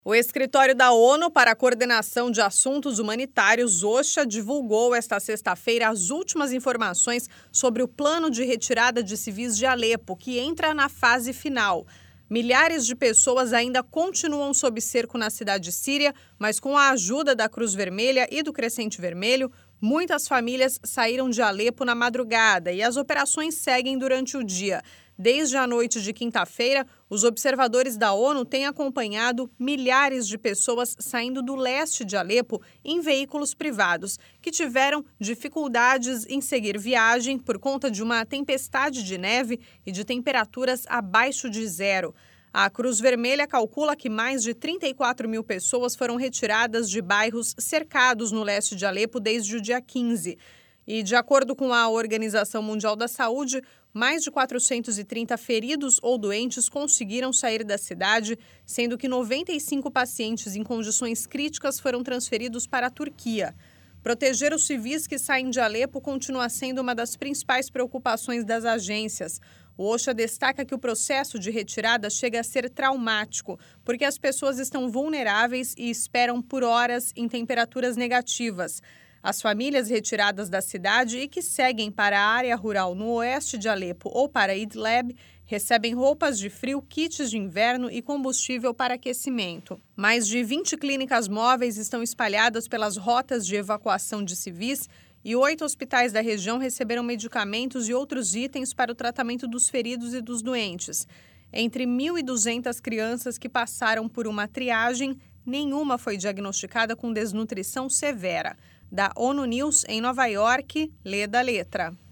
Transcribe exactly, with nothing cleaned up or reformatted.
O Escritório da ONU para a Coordenação de Assuntos Humanitários, OCHA, divulgou esta sexta-feira as últimas informações sobre o plano de retirada de civis de Alepo, que entra na fase final. Milhares de pessoas ainda continuam sob cerco na cidade síria, mas com a ajuda da Cruz Vermelha e do Crescente Vermelho, muitas famílias saíram de Alepo na madrugada e as operações seguem durante o dia. Desde a noite de quinta-feira, os observadores da ONU têm acompanhado milhares de pessoas saindo do leste de Alepo em veículos privados, que tiveram dificuldades em seguir viagem por conta de uma tempestade de neve e de temperaturas abaixo de zero. A Cruz Vermelha calcula que mais de trinta e quatro mil pessoas foram retiradas de bairros cercados no leste de Alepo desde o dia quinze. E, de acordo com a Organização Mundial da Saúde, mais de quatrocentos e trinta feridos ou doentes conseguiram sair da cidade, sendo que noventa e cinco pacientes em condições críticas foram transferidos para a Turquia. Proteger os civis que saem de Alepo continua sendo uma das principais preocupações das agências. O OCHA destaca que o processo de retirada chega a ser traumático, porque as pessoas estão vulneráveis e esperam por horas em temperaturas negativas. As famílias retiradas da cidade e que seguem para a área rural no oeste de Alepo ou para Idlib recebem roupas de frio, kits de inverno e combustível para aquecimento. Mais de vinte clínicas móveis estão espalhadas pelas rotas de evacuação de civis e oito hospitais da região receberam medicamentos e outros itens para o tratamento dos feridos e dos doentes. Entre mil e duzentas crianças que passaram por uma triagem, nenhuma foi diagnosticada com desnutrição severa. Da ONU News, em Nova York, Leda Letra.